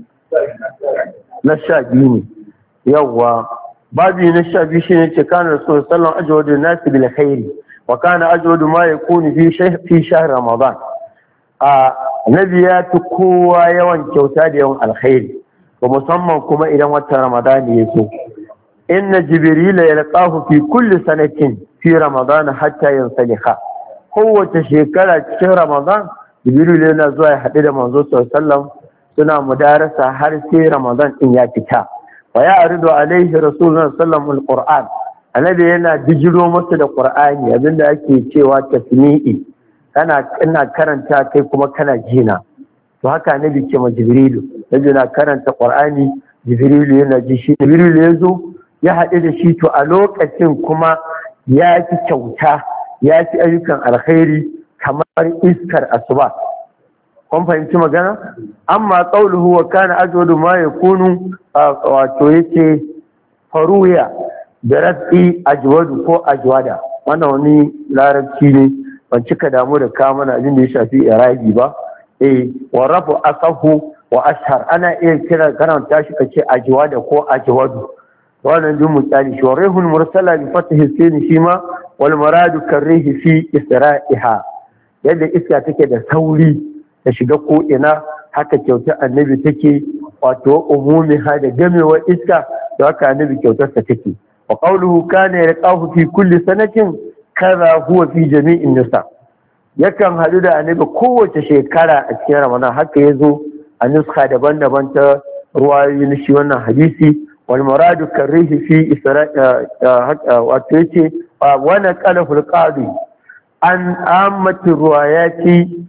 Na 12 ne. Yawwa babi na 12 shine ce kana Rasulullah sallallahu alaihi wasallam ajwadu nasi bil khairi wa kana ajwadu ma yakunu fi shahr Ramadan. Annabi ya fi kowa yawan kyauta da yawan alkhairi, ko musamman kuma idan watan Ramadan ya zo. Inna Jibrila yalqahu fi kulli sanatin fi Ramadan hatta yansaliha. Kowace shekara cikin Ramadan Jibril yana zuwa ya haɗu da manzo sallallahu alaihi wasallam, suna mudarasa har sai Ramadan din ya fita. Wa ya aridu alaihi rasulullah sallallahu alaihi wasallam annabi yana bijiro masa da Qur'ani, abinda ake cewa tasmi'i, ina karanta kai kuma kana jina. To haka annabi ke ma Jibrilu, yana karanta Qur'ani, Jibrilu yana ji shi. Jibrilu ya zo ya haɗu da shi, to a lokacin kuma ya fi kyauta, ya fi ayyukan alkhairi kamar iskar asuba. Kun fahimci magana? Amma qawluhu wa kana ajwadu ma yakunu, wato yake faruya da rafi ajwadu ko ajwada, wannan wani larabci ne, ban cika damu da kawo mana abin da ya shafi irabi ba. Wa rafu asahu wa ashhar, ana iya kira karanta shi kace ajwada ko ajwadu, wannan jin misali shi. Wa rihul mursala bi fathihi sin shi ma, wal maradu karrihi fi isra'iha, yadda iska take da sauri ta shiga ko ina, haka kyautar annabi take, wato umumiha da gamewar iska, da haka annabi kyautarsa take. wa qawluhu kana yalqahu fi kulli sanatin kaza huwa fi jami'in nisa, yakan hadu da annabi kowace shekara a cikin Ramadan, haka yazo a nuska daban-daban ta ruwayoyin shi wannan hadisi. wal muradu karrihi fi wato yace wa naqala qadi an ammatu ruwayati,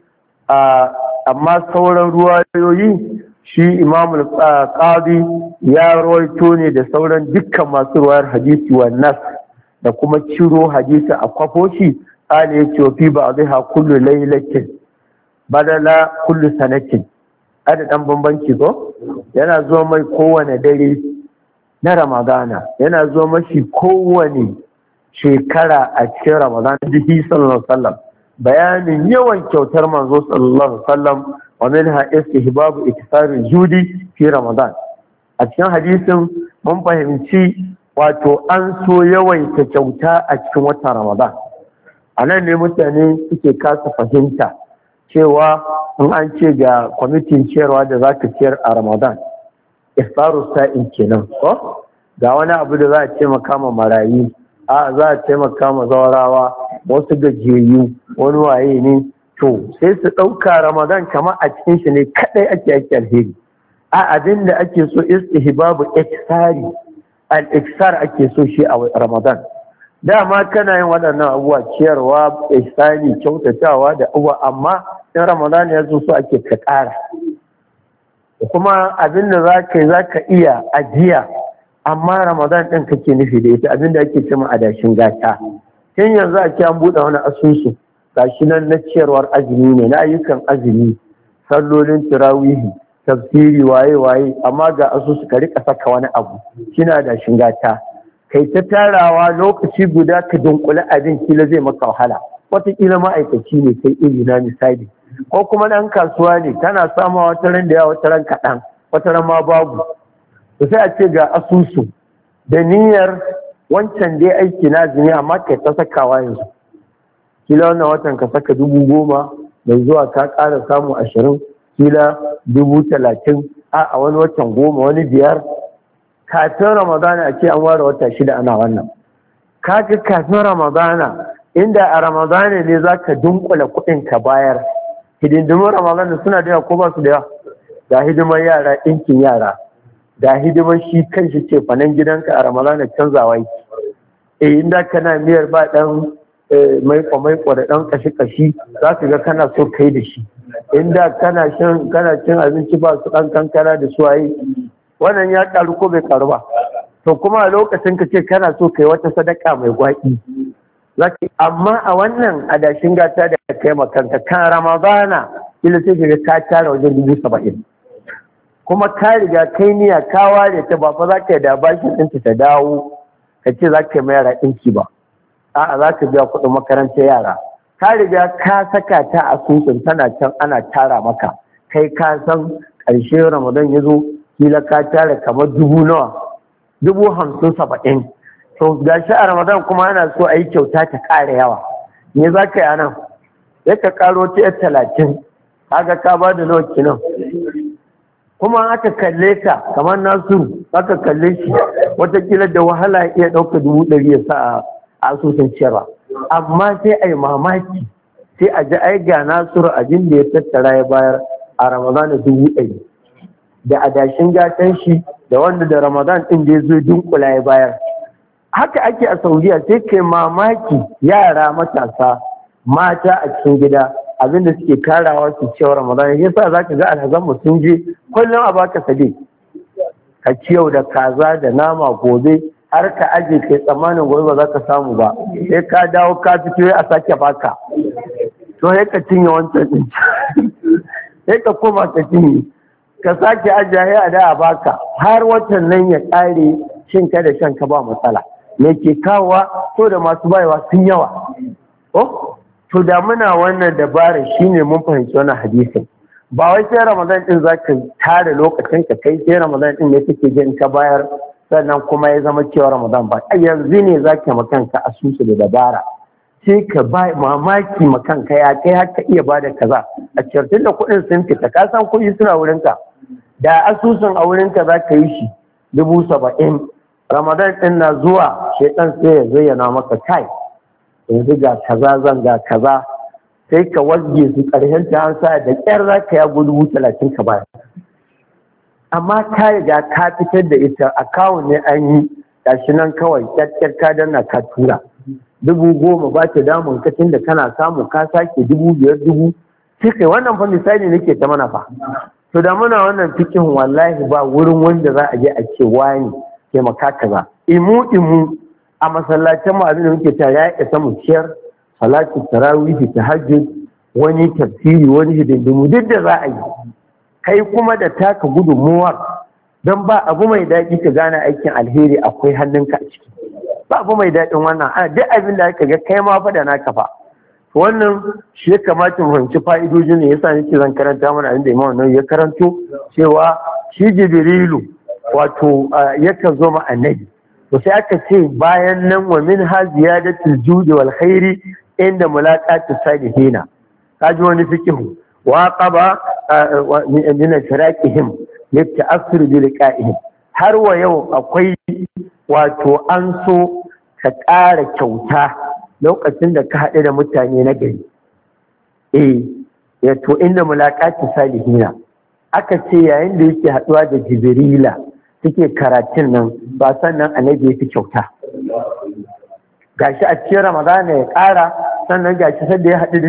amma sauran ruwayoyi shi imamul qadi ya rawaito ne da sauran dukkan masu ruwayar hadisi wa nas, da kuma ciro hadisi a kwafoshi. Ali ya ce fi ba'dha kullu laylatin badala kullu sanatin, ada dan bambanci ko, yana zuwa mai kowane dare na Ramadana, yana zuwa mashi kowane shekara a cikin Ramadan. Bihi sallallahu alaihi wasallam, bayanin yawan kyautar manzo sallallahu alaihi wasallam, wa minha istihbabu iktisarul judi fi Ramadan. A cikin hadisin mun fahimci wato an so yawaita kyauta a cikin watan Ramadan. A nan ne mutane suke kasa fahimta cewa in an ce ga kwamitin ciyarwa da za ka ciyar a Ramadan, iftaru sa'in kenan ko ga wani abu da za a taimaka ma marayu, za a taimaka ma zawarawa, wasu gajiyayyu, wani waye ne, to sai su ɗauka Ramadan kamar a cikin shi ne kaɗai ake alheri. Abin da ake so istihbabu iksari, al-iksar ake so shi a Ramadan. Dama kana yin waɗannan abubuwa, ciyarwa, ihsani, kyautatawa da abubuwa, amma in Ramadan ya zo so ake ka ƙara. Kuma abin da za ka iya ajiya, amma Ramadan ɗin kake nufi da ita, abin da ake cima adashin gata. Tun yanzu a ce an buɗe wani asusu, gashi nan na ciyarwar azumi ne, na ayyukan azumi, sallolin tirawihi, tafsiri, waye-waye, amma ga asusu ka rika saka wani abu, kina adashin gata. Kai ta tarawa lokaci guda ka dunkule abin, kila zai maka wahala. Wataƙila ma'aikaci ne kai iri na misali, ko kuma ɗan kasuwa ne, kana samawa wata ran da yawa, wata ran kaɗan, wata ran ma babu. To sai a ce ga asusu da niyyar wancan dai aiki na azumi, amma kai ta sakawa yanzu. Kila wannan watan ka saka 10,000, mai zuwa ka ƙara samu 20, kila 30,000, a wani watan 10, wani 5. Kafin Ramadana a ce an ware wata 6 ana wannan. Kaga kafin Ramadana, inda a Ramadana ne za ka dunkula kuɗin ka bayar, hidindimin Ramadana suna da yawa ko ba su da yawa? Ga hidimar yara, ɗinkin yara, ga hidimar shi kan shi ce fanan gidanka a Ramadana canzawa yi. Inda kana miyar ba ɗan maiko da ɗan kashi-kashi, za ka ga kana so kai da shi. Inda kana cin abinci ba su ɗan kankana da suwaye, wannan ya karu ko bai karu ba. To kuma a lokacin ka ce kana so kai wata sadaka mai gwaƙi, amma a wannan adashin gata da kai makanta kan Ramadana, kila sai ka tara wajen 70,000, kuma ka riga kai niyya ka ware ta, ba fa za ka yi da bashi ɗinta ta dawo ka ce za ka yi ma yara ɗinki ba, a'a za ka biya kuɗin makarantar yara. Ka riga ka saka ta a asusun, tana can ana tara maka, kai ka san ƙarshen Ramadan ya zo, kila ka tara kamar 50,000, 70,000. To gashi a Ramadan kuma ana so a yi kyauta ta ƙara yawa, me za ka yi a nan? Ya ka ƙaro ta 30, haka ka ba da nawa kenan. Kuma aka kalle ka kamar Nasiru aka kalle shi watakila da wahala ya iya ɗauka 100 ya sa a asusun ciyarwa, amma sai a yi mamaki sai a ji ai ga Nasiru abin da ya tattara ya bayar a Ramadana 100 da adashin gatan shi da wanda da Ramadan ɗin da ya zo dunkula ya bayar. Haka ake a Saudiya, sai kai mamaki yara matasa mata a cikin gida abinda suke karawa su cewa Ramadan ya sa zaka ga alhazan mu sun je kullum a baka sade ka ciyau da kaza da nama gobe har ka aje kai tsammanin gobe ba za ka samu ba, sai ka dawo ka fito a sake baka, to sai ka cinye wancan din sai ka koma ka cinye ka sake ajiye a da a baka har watan nan ya kare, shin ka da shan ka ba matsala. Me ke kawowa? to da masu bayawa sun yawa. To da muna wannan dabarar shine mun fahimci wannan hadisin, ba wai sai Ramadan din zaka tare lokacin ka kai sai Ramadan din ne kake jin ka bayar sannan kuma ya zama cewa Ramadan ba, yanzu ne zaka makanka asusu da dabara sai ka ba mamaki makanka ya kai haka iya bada kaza a cikin da kuɗin sun fita, ka san kuɗi suna wurinka, da asusun a wurinka zaka yi shi 70,000, Ramadan din na zuwa shaitan sai ya zayyana maka kai yanzu ga kaza zan ga kaza, sai ka wazge su ƙarshen ta an sa da ƙyar za ka ya gudu 30 ka baya, amma ka riga ka fitar da ita akawun ne an yi gashi nan kawai ƙyar ka danna ka tura 10,000 ba ta damun ka da kana samu ka sake 5,000 sai kai wannan fa misali nake ta mana fa. To da muna wannan cikin wallahi ba wurin wanda za a je a ce wani taimaka kaza imu a masallacin mu abin da muke ta ya isa mu ciyar salatu tarawih tahajjud wani tafsiri wani hidindimu duk da za a yi, kai kuma da taka gudunmuwar, don ba abu mai daɗi ka gane aikin alheri akwai hannunka a ciki, ba abu mai daɗin wannan ana duk abin da aka ga kai ma fa da naka fa. Wannan shi ya kamata mu fahimci fa'idojin ne, yasa nake zan karanta mana abin da Imam Nawawi ya karanto cewa shi Jibrilu wato yakan zo ma annabi, to sai aka ce bayan nan wa min ha ziyadatul judi wal khairi inda mulaqati salihina, kaji wani fikihu wa qaba min shiraqihim lita'assur bi liqa'ihim, har wa yau akwai wato an so ka ƙara kyauta lokacin da ka haɗu da mutane na gari. Ya to inda mulaqati salihina aka ce yayin da yake haɗuwa da Jibrila suke karatun nan ba sannan annabi ya fi kyauta, gashi a cikin Ramadana ya ƙara, sannan gashi sadda ya haɗu da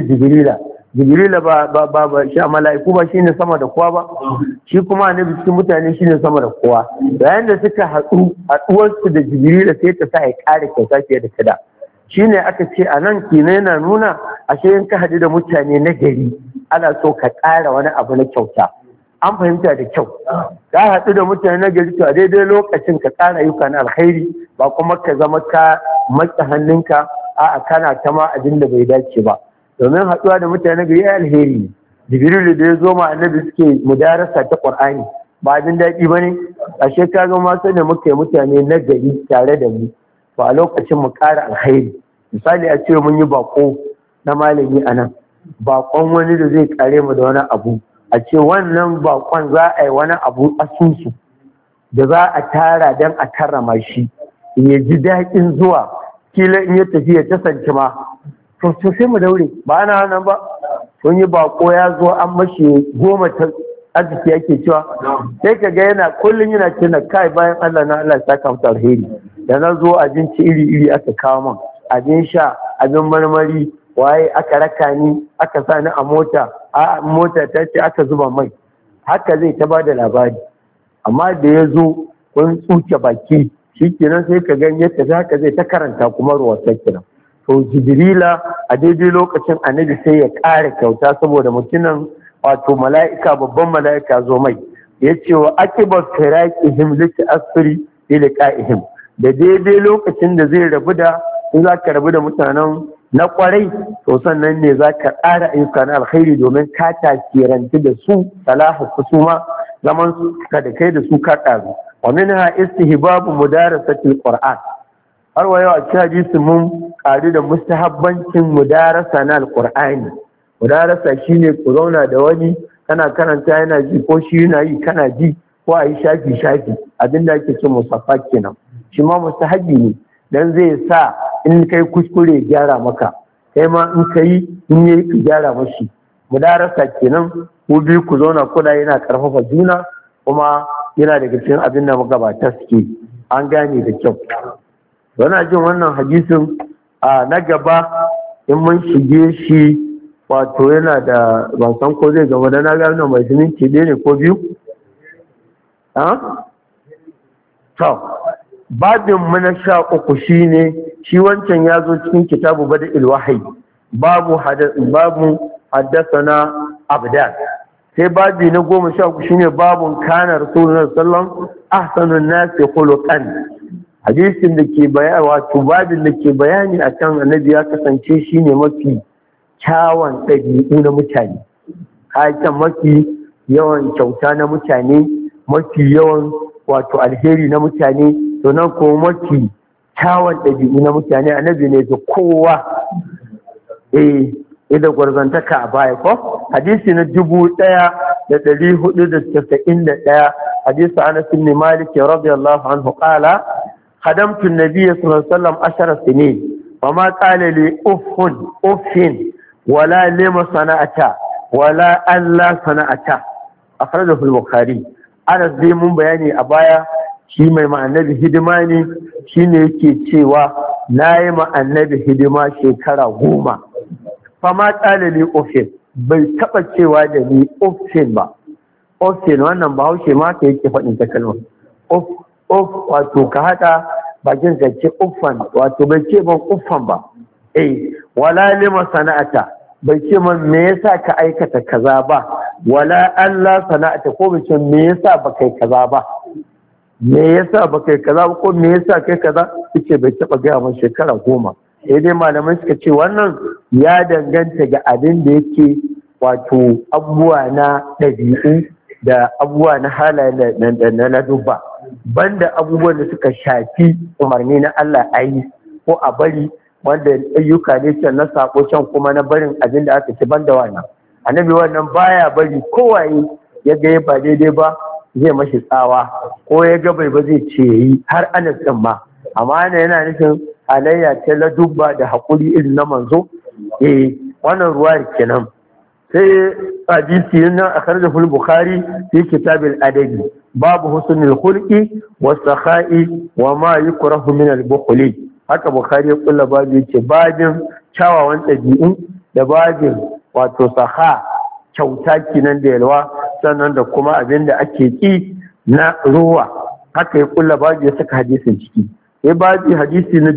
Jibrila ba shi a mala'iku ba shine sama da kowa ba, shi kuma annabi cikin mutane shine sama da kowa, yayin da suka haɗuwarsu da Jibrila sai ta sa ya ƙara kyauta fiye da kada. Shine aka ce a nan kenan yana nuna ashe in ka haɗu da mutane na gari ana so ka ƙara wani abu na kyauta. An fahimta da kyau, ka haɗu da mutane na gari to a daidai lokacin ka ƙara ayyuka na alkhairi, ba kuma ka zama ka matsa hannunka a'a kana ta ma abin da bai dace ba, domin haɗuwa da mutane na gari ya alheri ne. Jibrilu da ya zo ma annabi suke mudarasa ta Qur'ani ba abin daɗi ba ne, ashe ka ga ma sai da muka yi mutane na gari tare da mu, ba a lokacin mu ƙara alkhairi. Misali a ce mun yi baƙo na malami a nan, baƙon wani da zai kare mu da wani abu, a ce wannan bakon za a yi wani abu asusu da za a tara don a karrama shi ya ji daɗin zuwa, kila in ya tafi ya kasance ma to sai mu daure ba ana nan ba. Sun yi bako ya zo an mashi 10 ta arziki yake cewa, sai ka ga yana kullum yana tuna kai bayan Allah na Allah ya saka musu alheri, da na zo abinci iri aka kawo min, abin sha abin marmari waye aka raka ni aka sa ni a mota, a mota ta ce aka zuba mai, haka zai ta bada labari. Amma da ya zo kun tsuke baki shi kenan sai ka gani yadda haka zai ta karanta kuma ruwa kenan. To Jibrila a daidai lokacin annabi sai ya ƙara kyauta saboda mutumin wato mala'ika babban mala'ika zo mai ya ce wa akibar firaqihim lati asri bi liqa'ihim, da daidai lokacin da zai rabu da in za ka rabu da mutanen na kwarai to sannan ne za ka ƙara ayyuka na alkhairi domin ka tasirantu da su salahu su ma zaman su ka da kai da su ka ƙaru. Wa minha istihbabu mudarasatil qur'an, har wa yau a cikin hadisi mun ƙaru da mustahabbancin mudarasa na alqur'ani, mudarasa shine ku zauna da wani kana karanta yana ji ko shi yana yi kana ji ko a yi shafi abinda ake ce musaffa kenan shi ma mustahabi ne dan zai sa in kai kuskure gyara maka kai ma in kai in yayi ka gyara mashi mudarasa kenan ku biyu ku zauna kuna yana karfafa juna kuma yana daga cikin abin da magabata suke an gane da kyau. Wana jin wannan hadisin na gaba in mun shige shi wato yana da ban san ko zai gaba da na gano mai siminti ɗaya ne ko biyu? To, babin mu na 13 shine shi wancan ya zo cikin kitabu bada ilwahai babu haddasana abdan sai babi na 13 shine babun kana rasulullahi sallallahu alaihi wasallam ahsanun nasi khuluqan hadisin da ke bayani wato babin da ke bayani akan annabi ya kasance shine mafi kyawun ɗabi'u na mutane kayan mafi yawan kyauta na mutane mafi yawan wato alheri na mutane to nan ko mafi kyawun ɗabi'u na mutane annabi ne da kowa da gwarzantaka a baya ko hadisi na 1491 hadisi Anas bin Malik radiyallahu anhu qala خدمت النبي صلى الله عليه وسلم 10 سنين وما قال لي أف ولا لما صنعت ولا ألا صنعت أخرجه في البخاري أنا زي من بياني أبايا shi mai annabi hidima ne shi ne yake cewa na yi annabi hidima shekara 10 fama tsalili ofin bai taɓa cewa da ni ofin ba ofin wannan ba haushe ma ka yake faɗin ta kalmar of wato ka haɗa bakin ka ce uffan wato bai ce ban uffan ba wala lima sana'ata bai ce man me yasa ka aikata kaza ba wala Allah sana'ata ko bai ce me yasa ba kai kaza ba me yasa ba kai kaza ba ko me yasa kai kaza yace bai taba gaya man shekara 10 sai dai malamai suka ce wannan ya danganta ga abin da yake wato abubuwa na ɗabi'u da abubuwa na halaye na dubba banda abubuwan da suka shafi umarni na Allah a yi ko a bari wanda ayyuka ne can na sako can kuma na barin abin da aka ci banda wannan annabi wannan baya bari kowaye ya ga ba daidai ba zai mashi tsawa ko ya ga bai ba zai ce yi har Anas din ma amma yana nufin halayya ta la dubba da hakuri irin na manzo wannan ruwa kenan sai hadisi na akhrajahu al-bukhari fi kitab al-adabi babu husnul khulqi was-sakha'i wa ma yukrahu min al-bukhli haka bukhari ya kulla babu yace babin kyawawan ɗabi'u da babin wato sakha kyauta kinan da yalwa sannan da kuma abin da ake ki na ruwa haka ya kulla babu ya saka hadisin ciki sai babu hadisi na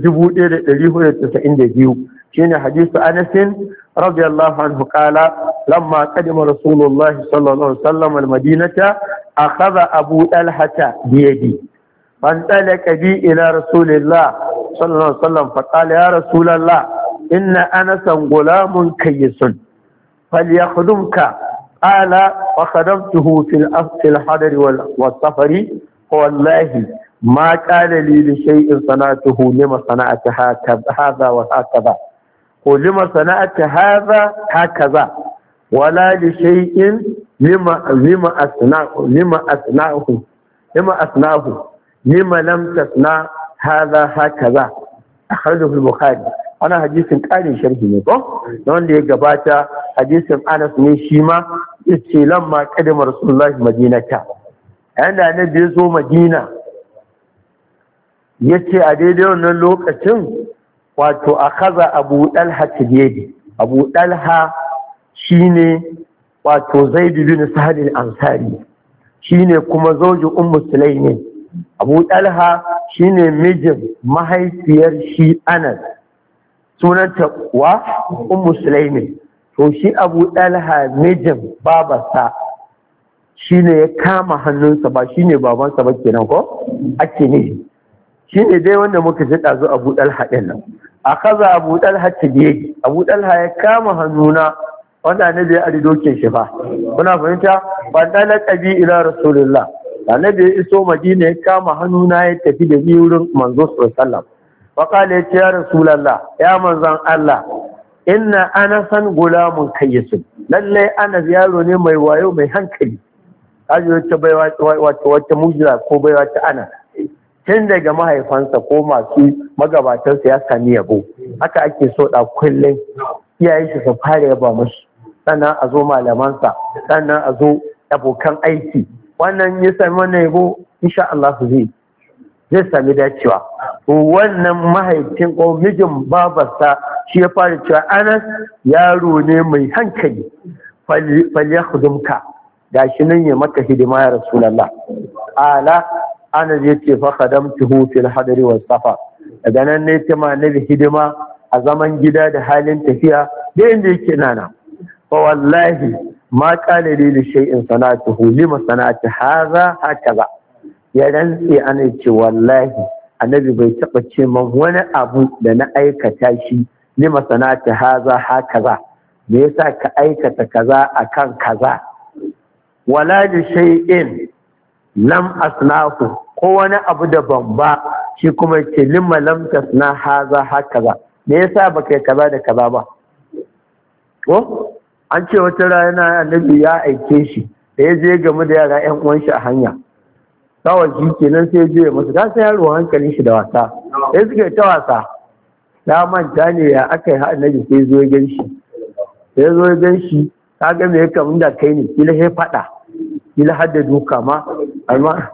1492 shine hadisu Anas radiyallahu anhu qala lamma qadima rasulullahi sallallahu alaihi wasallam al-madinata akhadha abu talhata bi yadi فانطلق بي إلى رسول الله صلى الله عليه وسلم فقال يا رسول الله إن أنسا غلام كيس فليخدمك قال فخدمته في الحضر والسفر والله ما قال لي لشيء صنعته لما صنعت هذا وهكذا ولما صنعت هذا هكذا ولا لشيء لما أصنعه لما لم تصنع هذا هكذا أخرجه في البخاري أنا حديث قال شرحه ne ko wanda ya gabata hadisin Anas ne shi ma yace lamma kadama Rasulullahi Madinata yanda annabi ya zo Madina yace a daidai wannan lokacin wato akaza Abu Dalha tibiyadi Abu Dalha shine wato Zaid bin Sa'd al-Ansari shine kuma zauji Ummu Sulaimin Abu Talha shine mijin mahaifiyar shi Anas sunanta wa Ummu Sulaimin to shi Abu Talha mijin babarsa shine ya kama hannunsa ba shine babansa ba kenan ko ake ne shine dai wanda muka ji dazu Abu Talha din nan akaza Abu Talha tibiyi Abu Talha ya kama hannuna wanda ne bai ari dokin shi fa kuna fahimta ban dala tabi ila rasulullah annabi ya iso madina ya kama hannuna ya tafi da ni wurin manzo sallallahu alaihi wasallam ya ce ya rasulullah ya manzon Allah inna anasan gulamun kayyisun, lallai Anas yaro ne mai wayo mai hankali. kaji wacce baiwa wacce mujiza ko baiwa ta Anas tun daga mahaifansa ko masu magabatansa ya sami yabo. Haka ake so da kullum iyayen shi su fara yaba mashi, sannan a zo malamansa, sannan a zo abokan aiki. Wannan ya sami wannan yabo insha Allah zai sami dacewa. Wannan mahaifin ko mijin babarsa shi ya fara cewa Anas yaro ne mai hankali, falyakhdumka, gashi nan ya maka hidima ya Rasulullah. Ala Anas yace fa khadamtuhu fil hadri was safa, daga nan ne ta ma nabi hidima a zaman gida da halin tafiya da inda yake nana. Fa wallahi ma qala li shay'in sana'atuhu lima sana'ati hadha hakaza, ya rantse ana ce wallahi annabi bai taba ce man wani abu da na aikata shi lima sana'ati hadha hakaza, me yasa ka aikata kaza akan kaza, wala li shay'in lam asnahu, ko wani abu da ban ba shi kuma ce lima lam tasna hadha hakaza, me yasa baka yi kaza da kaza ba. Ko an ce wata rana annabi ya aike shi da ya je game da yara ƴan uwan shi a hanya, kawai shi kenan sai je masu da sai yaro hankalin shi da wasa, sai suka ta wasa, ya manta ne ya aka yi annabi sai zo ya gan shi, sai zo ya gan shi ka ga me yake mun da kai ne, kila sai fada, kila hadda duka ma, amma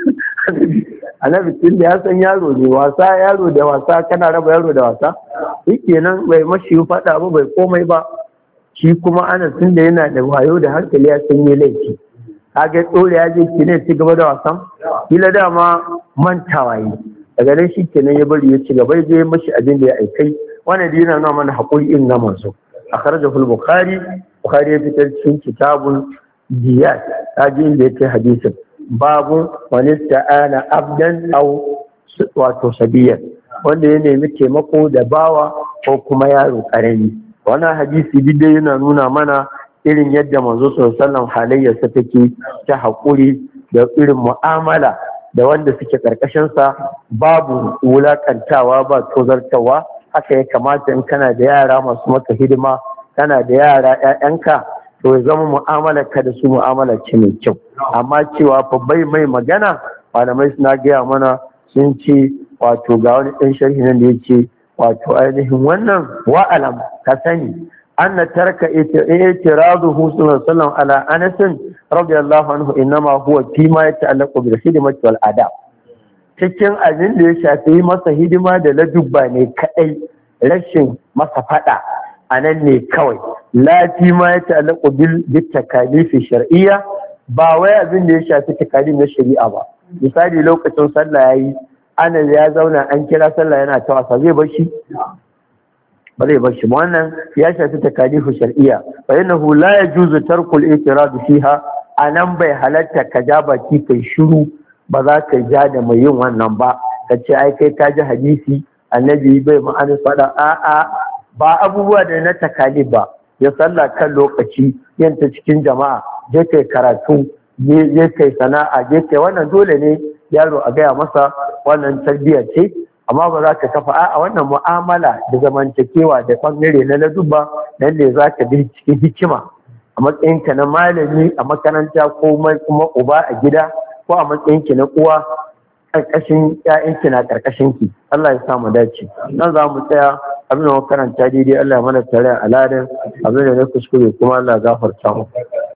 annabi tun da ya san yaro ne, wasa yaro da wasa, kana raba yaro da wasa, shi kenan bai mashi fada ba, bai komai ba. Shi kuma Anas tun da yana da wayo da hankali ya san yi laifi, kaga tsore ya je kenan ci gaba da wasan, kila dama mantawa yi, daga nan shi kenan ya bari ya ci gaba, ya je mashi abin da ya aikai. Wannan da yana nuna mana haƙuri in na manzo. Akhrajahu al-Bukhari ya fitar cikin kitabul diyat, kaji inda yake hadisin babu wani ta'ana abdan aw wato sabiyan, wanda ya nemi taimako da bawa ko kuma yaro karami. Wannan hadisi dai yana nuna mana irin yadda manzo sallallahu alaihi halayyarsa take ta haƙuri da irin mu'amala da wanda suke ƙarƙashinsa, babu wulaƙantawa ba tozartawa. Haka ya kamata in kana da yara masu maka hidima, kana da yara 'ya'yanka, to ya zama mu'amala ka da su mu'amala ce mai kyau. Amma cewa fa bai mai magana, malamai suna gaya mana sun ce wato ga wani ɗan sharhi nan da ya ce wato ainihin wannan wa'alam ka sani anna tarka itiraduhu sallallahu alaihi wasallam ala Anas radiyallahu anhu innama huwa fi ma yata'allaqu bil khidmati wal adab, cikin abin da ya shafi masa hidima da ladubba ne kadai, rashin masa fada anan ne kawai, la fi ma yata'allaqu bil takalifi shar'iyya, ba wai abin da ya shafi takalif na shari'a ba. Misali lokacin sallah yayi, Anas ya zauna an kira sallah yana ta wasa, zai bar shi? Ba zai bar shi ba. Wannan ya shafi takalifu shar'iyya, fa innahu la yajuzu tarkul i'tirad fiha, anan bai halatta ka ja baki kai shiru, ba za ka ja da mai yin wannan ba, ka ce ai kai ka ji hadisi annabi bai ma'ana fada, a'a ba abubuwa da na takalif ba. Ya sallah kan lokaci, yin ta cikin jama'a, je kai karatu, je kai sana'a, je kai wannan dole ne yaro a gaya masa, wannan tarbiyya ce. Amma ba za ka kafa a wannan mu'amala da zamantakewa da bangare na ladubba, nan ne za ka bi cikin hikima a matsayinka na malami a makaranta ko kuma uba a gida, ko a matsayinki na uwa ƙarƙashin ƴaƴanki na ƙarƙashinki. Allah ya sa mu dace. Nan za mu tsaya, abin da makaranta daidai Allah ya mana tare a ladan, abin da na kuskure kuma Allah ya gafarta mu.